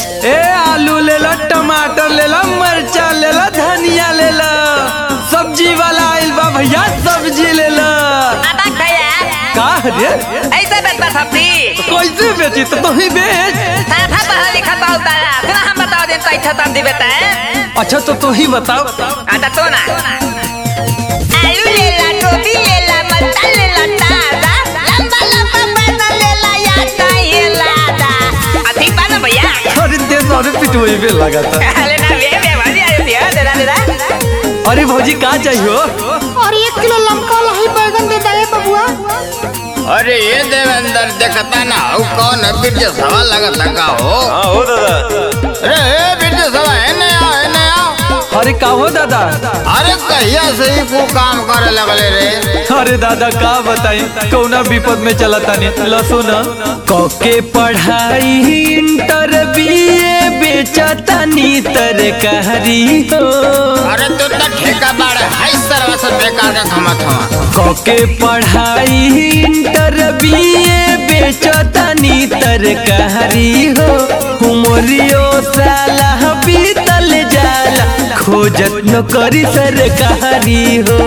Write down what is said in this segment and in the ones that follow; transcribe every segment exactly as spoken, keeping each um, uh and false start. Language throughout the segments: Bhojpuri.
ए आलू ले लो, टमाटर ले लो, मरचा ले लो, धनिया ले लो, सब्जी वाला आइल बा भैया, सब्जी ले लो। का रे ऐसे बेचता सब्जी कैसे बेची तो तू ही बेच। साधा पढ़ा लिखा बहुत तारा फिर हम बताओ दिन कैसे सब्जी बेचता है। अच्छा तो तू ही बताओ। अच्छा तो ना आलू ले ला, गोभी ले ला, मरचा ले ला, ताजा लंबा लंबा पैसा ले ला, या चाहिए लादा अधिक बा ना भैया। अरे दे सारे पिटवाई पे लगा था। अरे ना वे वे भाजी आयो दिया दे दे दे। अरे भौजी का चाहिए? और एक किलो लमका लाही बैगन दे दे बबुआ। अरे ये देवेंद्र देखता ना हो कौन है बिरज सवा लगता का हो। हाँ हो दादा। अरे ए बिरज सवा है नया है नया। अरे का हो दादा? अरे कहिया से ही को काम करे लगले रे। अरे दादा का बताई कौना विपद में चला तानी लसो न कके पढ़ाई इंटर बीए बेचतानी तरकारी हो। अरे तू तो ठेका बाड़ है सरवा से बेकार का खमत हो। कके पढ़ाई इंटर बीए बेचतानी तरकारी हो। उमरियो साला बीतल जाला खोजत न करी सरकारी हो।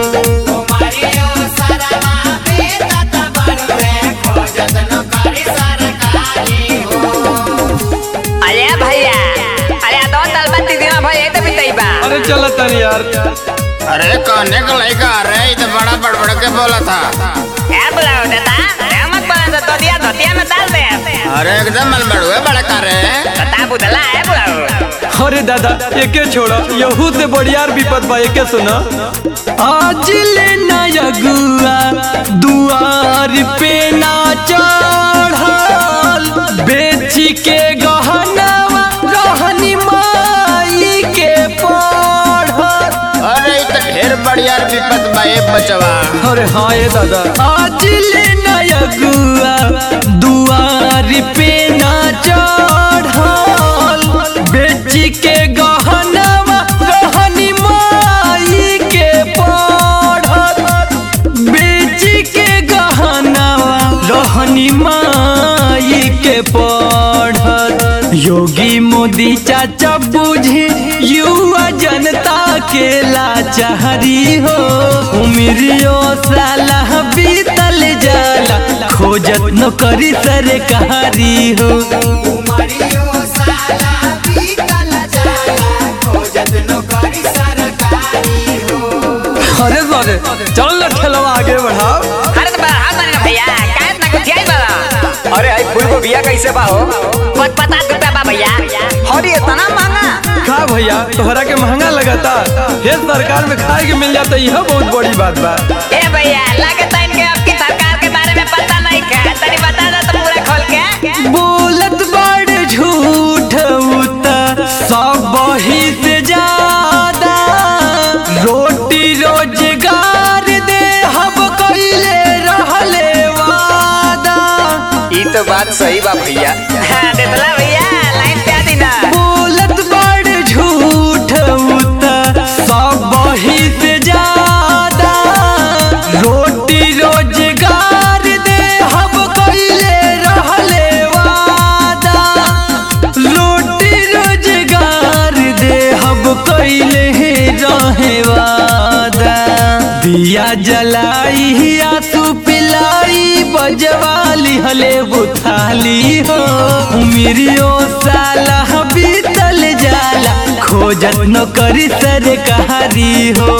अरे भैया अरे दो तल बत्ती दिना भैया तो बिताई बा। अरे चला तनी यार। अरे कहने का लड़का अरे ये तो बड़ा बड़बड़ के बोला था। क्या बुलाओ देता मत बोला तो दिया धोतिया में डाल दे। अरे एकदम मलबड़ हुए बड़ा कर रहे बता बुदला है बुलाओ। अरे दादा एके छोड़ा यहू से बढ़ियार विपद बा एके सुना। आज ले नया गुआ दुआर पे ना चढ़ल बेची के गहनावा रहनी माई के पढ़ल। अरे ये तो ढेर बढ़िया विपद बा ये बचवा। अरे हाँ ये दादा आज ले नया गुआ दुआर पे ना चढ़ल बेची के गहनावा रहनी माई के पढ़ल। बेची के गहनावा रहनी माई के पढ़ल। योगी मोदी चाचा बुझे युवा जनता के लाचारी हो। उमरियो साला बीतल जाला खोजत न करी सरकारी हो। अरे सरे चल ना ठेलवा आगे बढ़ाओ। अरे तो बढ़ा मारे ना भैया का इतना कुछ आई बड़ा। अरे आई फूल को बिया कैसे बा हो? पत पता रुपया बा भैया। अरे इतना महंगा का भैया तोहरा के महंगा लगता? हे सरकार में खाए के मिल जाता यह बहुत बड़ी बात बा। ए भैया लगता इनके आपकी सरकार के बारे में पता नहीं क्या तनी बता दो तो पूरा खोल के। बोलत बड़ झूठ उता सब ही से ज्यादा रोटी रोजगार दे हम कइले रहले वादा। ई तो बात सही बा भैया। हाँ देतला भैया लाइन पे आ दी ना। बोलत बड़ झूठ उता सब ही से ज्यादा रोटी रोजगार दे हम कइले रहले वादा। रोटी रोजगार दे हम कइले रहे वादा। दिया जलाई आंसू पिलाई बजवाली हले बुथाली हो। उमरियो साला बीतल जाला खोजत न करी सरकारी हो।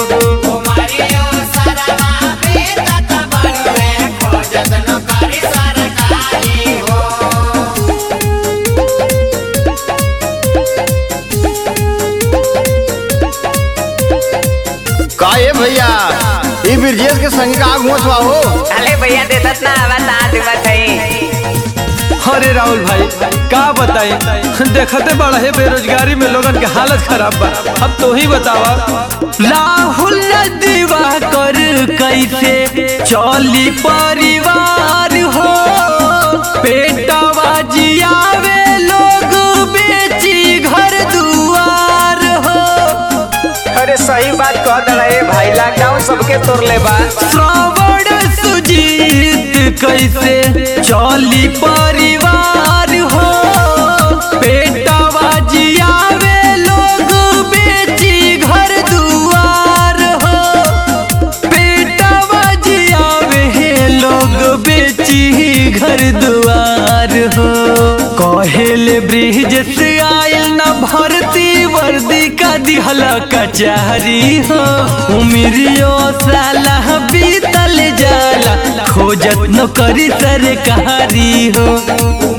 का ये भैया ये बिरजेश के संग का आग मोचवा हो। अरे भैया देतत ना बता दूंगा सही। अरे राहुल भाई का बताई देखते बड़ा है बेरोजगारी में लोगन के हालत खराब बा। अब तो ही बतावा राहुल दीवा कर कैसे चली परिवार हो। पेटवा जियावे लोग बेची घर दुआर हो। अरे सही बात कह दे भाई लॉकडाउन सबके तोड़ ले बा। श्रावण सुजीत कैसे चली परिवार हो। पेटवा घर दुआर हो। कहेले ब्रिज से आयल न भरती वर्दी का दिहला कचहरी हो। उमिरियो साला बीतल जाला खोजत न करी सरकारी हो।